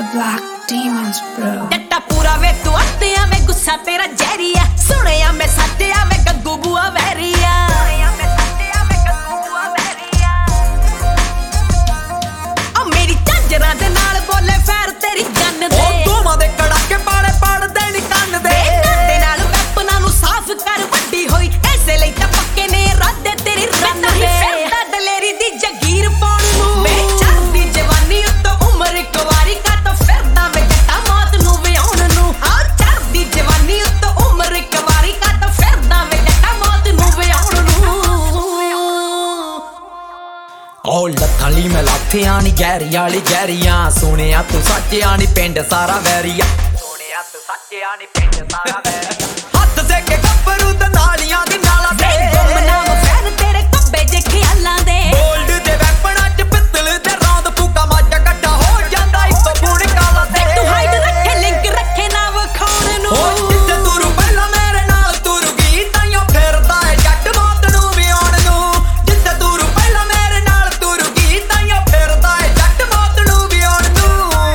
black demons, bro. जट्टा पूरा वे तू आतिया वे गुस्सा तेरा जहरिया सुनिया मैं सत्या वे गग्गू बुआ वैरिया ओ मेरी झांजरा दे नाल बोले फैर तेरी गन दे ओ धूमां दे कड़ाके पाड़े पाड़ देनी कंन दे दे नाल वेपना नु साफ कर वड्डी होई ऐसे ਲਈ ਤਾਂ ਪੱਕੇ ਨੇ ਇਰਾਦੇ ਤੇਰੀ ਰੱਦ ਦੇ ਫਿਰਦਾ ਦਲੇਰੀ ਦੀ ਜਗੀਰ ਪਾਉਣ ਨੂੰ ਬੇਚਾਰੀ ਜਵਾਨੀ ਉੱਤੋਂ ਉਮਰ ਇੱਕ ਵਾਰੀ ਕਾ ਤਾਂ ਫਿਰਦਾ ਵੇ ਜੱਟਾ ਮੌਤ ਨੂੰ ਵਿਆਉਣ ਨੂੰ ਆ ਚੜਦੀ ਜਵਾਨੀ ਉੱਤੋਂ ਉਮਰ ਇੱਕ ਵਾਰੀ ਕਾ ਤਾਂ ਫਿਰਦਾ ਵੇ ਜੱਟਾ ਮੌਤ ਨੂੰ ਵਿਆਉਣ ਨੂੰ ਓ ਲੱਥਾਂ ਲਈ ਮੈਂ ਲਾਥਿਆਂ ਨੀ ਗਹਿਰੀ ਵਾਲੀ ਗਹਿਰੀਆਂ ਸੁਣਿਆ ਤੂੰ ਸੱਚਿਆ ਨੀ ਪਿੰਡ ਸਾਰਾ ਵੈਰੀਆ ਸੁਣਿਆ ਤੂੰ ਸੱਚਿਆ ਨੀ ਪਿੰਡ ਸਾਰਾ ਵੈਰੀਆ ਹੱਥ ਸੇ ਕੇ ਗੱਭਰੂ ਤੇ ਨਾਲੀਆਂ ਦੀ ਨਾਲਾਂ ਤੇ ਗੁੰਮਨਾਮ ਫੈਰ ਤੇਰੇ ਕੱਬੇ ਜੇ ਖਿਆਲਾਂ ਦੇ ਗੋਲਡ ਦੇ ਵੈਪਨਾਂ ਚ ਪਿੱਤਲ ਤੇ ਰੌਂਦ ਫੂਕਾ ਮਾਜਾ ਇਕੱਠਾ ਹੋ ਜਾਂਦਾ ਇੱਕ ਬੂਣ ਕਾਲਾ ਤੇ ਤੂੰ ਹਾਈਡ ਰੱਖੇ ਲਿੰਕ ਰੱਖੇ ਨਾ ਵਿਖਾਉਣ ਨੂੰ ਓ ਜਿੱਥੇ ਤੁਰੂ ਪਹਿਲਾਂ ਮੇਰੇ ਨਾਲ ਤੁਰੂ ਗਈ ਤਾਈਓ ਫਿਰਦਾ ਏ ਜੱਟ ਮੌਤ ਨੂੰ ਵਿਆਉਣ ਨੂੰ ਜਿੱਥੇ ਤੁਰੂ ਪਹਿਲਾਂ ਮੇਰੇ ਨਾਲ ਤੁਰੂ ਗਈ ਤਾਈਓ ਫਿਰਦਾ ਏ ਜੱਟ ਮੌਤ ਨੂੰ ਵਿਆਉਣ ਨੂੰ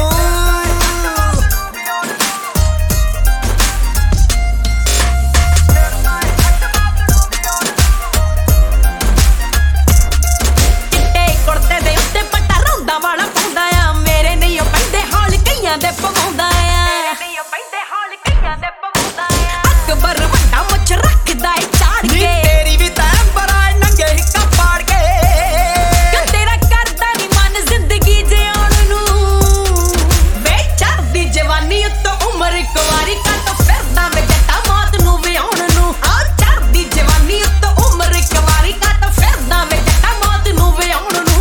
ਚਿੱਟੇ ਕੁੜਤੇ ਦੇ ਉੱਤੇ ਪੱਟਾ ਰੌਂਦਾ ਵਾਲਾ ਪਾਉਂਦਾ ਆ ਮੇਰੇ ਨਹੀਂ ਉਹ ਪੈਂਦੇ ਹਾਲ ਕਈਆਂ ਦੇ ਪਵਾਉਂਦਾ ਆ ਮੇਰੇ ਨਹੀਂ ਉਹ ਪੈਂਦੇ ਹਾਲ ਕਈਆਂ ਦੇ ਪਵਾਉਂਦਾ ਆ ਅਕਬਰ ਵੱਡਾ ਮੁੱਛ ਰੱਖਦਾ ਏ ਝਾੜ ਨੀ ਕੇ ਤੇਰੀ ਵੀ ਤੈਂ ਬਰਾਏ ਨੰਗੇ ਹਿੱਕਾ ਪਾੜ ਕੇ ਕਿ ਤੇਰਾ ਕਰਦਾ ਨੀ ਮਨ ਜ਼ਿੰਦਗੀ ਜਿਉਣ ਨੂੰ ਵੇ ਚੜਦੀ ਜਵਾਨੀ ਉੱਤੋਂ ਉਮਰ ਇੱਕ ਵਾਰੀ ਕਾ ਤਾਂ ਫਿਰਦਾ ਵੇ ਜੱਟਾ ਮੌਤ ਨੂੰ ਵਿਆਉਣ ਨੂੰ ਆ ਚੜਦੀ ਜਵਾਨੀ ਉੱਤੋਂ ਉਮਰ ਇੱਕ ਵਾਰੀ ਕਾ ਤਾਂ ਫਿਰਦਾ ਵੇ ਜੱਟਾ ਮੌਤ ਨੂੰ ਵਿਆਉਣ ਨੂੰ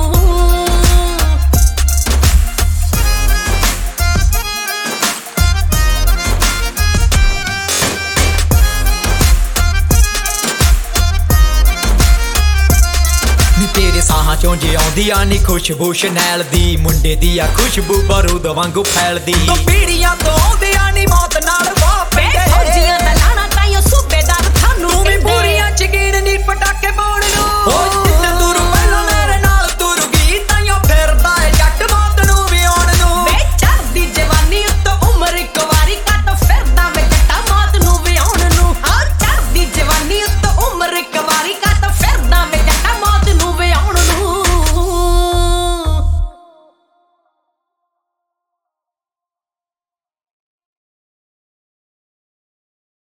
ਨੀ ਤੇਰੇ ਸਾਹਾਂ ਚੋਂ ਜੇ ਆਉਂਦੀ ਆ ਨੀ ਖੁਸ਼ਬੂ ਸ਼ਨੈਲ ਦੀ ਮੁੰਡੇ ਦੀ ਆ ਖੁਸ਼ਬੂ ਬਾਰੂਦ ਵਾਂਗੂ ਫੈਲਦੀ ਤੂੰ ਪੀੜੀਆਂ ਤੋਂ